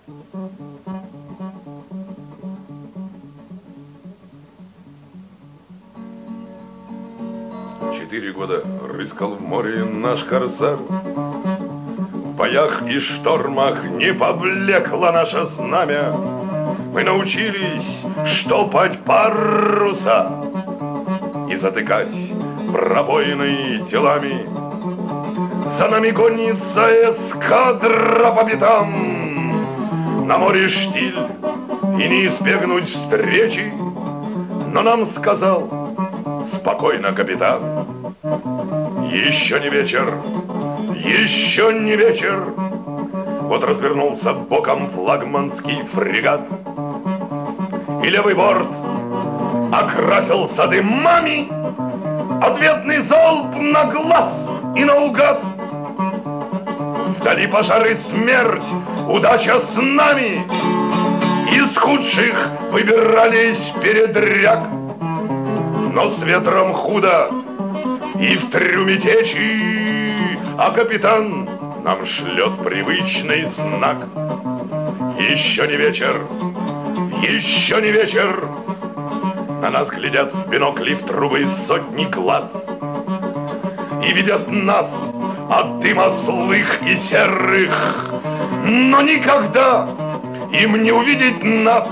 4 года рыскал в море наш корсар. В боях и штормах не поблекло наше знамя. Мы научились штопать паруса и затыкать пробоины телами. За нами гонится эскадра по пятам. На море штиль и не избегнуть встречи. Но нам сказал спокойно капитан: еще не вечер, еще не вечер. Вот развернулся боком флагманский фрегат, и левый борт окрасился дымами. Ответный залп на глаз и наугад. Вдали пожар и смерть, удача с нами. Из худших выбирались передряг. Но с ветром худо и в трюме течи, а капитан нам шлет привычный знак. Еще не вечер, еще не вечер. На нас глядят в бинокли в трубы сотни глаз и видят нас от дыма злых и серых. Но никогда им не увидеть нас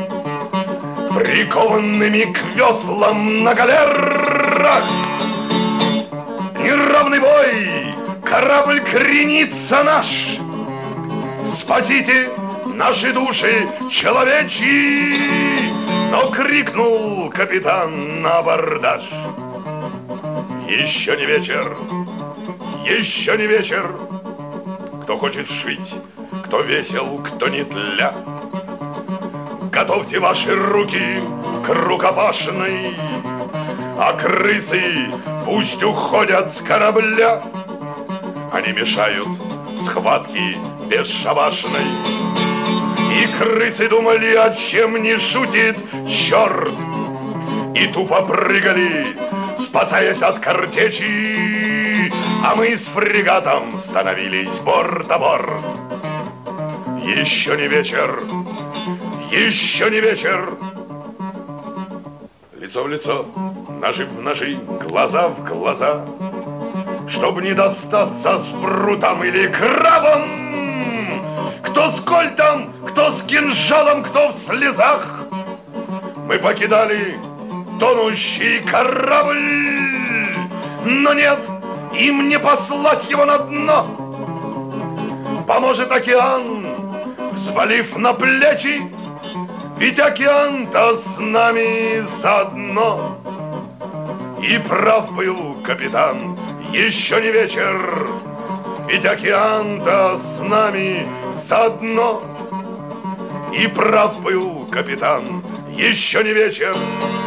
прикованными к веслам на галерах. Неравный бой, корабль кренится наш. Спасите наши души человечьи. Но крикнул капитан на абордаж: еще не вечер, еще не вечер. Кто хочет шить, кто весел, кто не тля, готовьте ваши руки к рукопашной. А крысы пусть уходят с корабля. Они мешают схватке бесшабашной. И крысы думали, о чем не шутит черт, и тупо прыгали, спасаясь от картечи. А мы с фрегатом становились борт о борт. Еще не вечер, еще не вечер. Лицо в лицо, ножи в ножи, глаза в глаза, чтоб не достаться с прутом или крабом. Кто с кольтом, кто с кинжалом, кто в слезах. Мы покидали тонущий корабль, но нет, им не послать его на дно. Поможет океан, взвалив на плечи, ведь океан-то с нами заодно. И прав был капитан, еще не вечер, ведь океан-то с нами заодно. И прав был капитан, еще не вечер,